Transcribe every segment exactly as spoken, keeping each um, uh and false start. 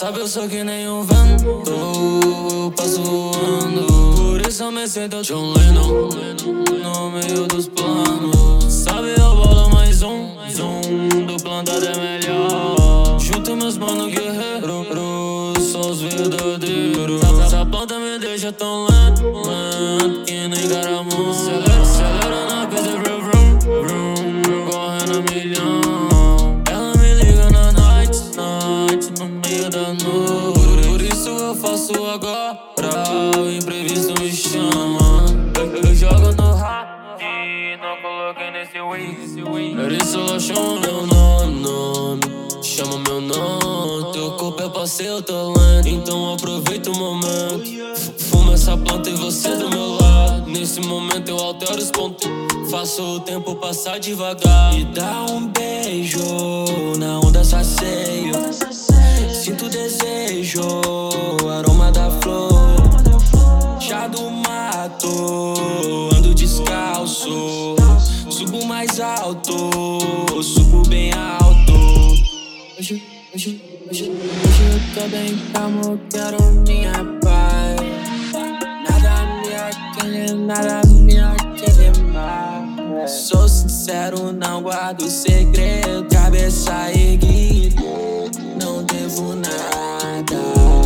Sabe, eu sou que nem um vento, eu passo voando. Por isso eu me sinto John Lennon no meio dos planos. Sabe, eu bolo mais um, zoom do plantado é melhor. Junto meus mano guerreiros, só os verdadeiros. Essa planta me deixa tão lento, lento que nem caramujo. Acelera, acelera na pista, vroom, vroom, vroom, correndo a milhão. Ela me liga na night, night, no meio da noite. Por isso eu faço agora, o imprevisto me chama. Eu, eu jogo no rap e não coloquei nesse week. Por isso ela chama meu nome, chama meu nome. Teu corpo é pra ser o talento, então aproveita o momento. Fuma essa planta e você do meu lado. Nesse momento eu altero os pontos, faço o tempo passar devagar. E dá um beijo na onda saceio. Sinto desejo, aroma da flor. Chá do mato, ando descalço. Subo mais alto, subo bem alto. Hoje, hoje, hoje, hoje eu tô bem calmo, quero minha paz. Nada me aquele, nada me aquele mais. Sou sincero, não guardo segredo. Cabeça erguida, não devo nada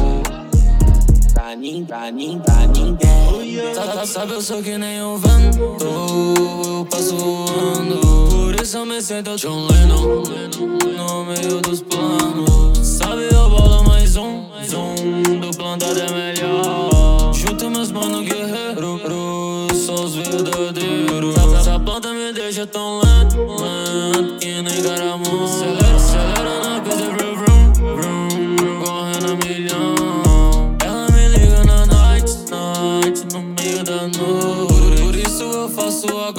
pra ninguém, pra ninguém, pra ninguém. Sabe, sabe, eu sou que nem um vento, eu passo voando. Por isso eu me sinto John Lennon no meio dos planos. Sabe, eu bolo mais um, zoom do plantado é melhor. Junto meus mano guerreiros, só os verdadeiros. Essa planta me deixa tão lento, lento que nem caramujo. Acelera, acelera na pista, vroom, vroom, vroom, correndo a milhão. Ela me liga na night, night, no meio da noite. Por isso eu faço agora,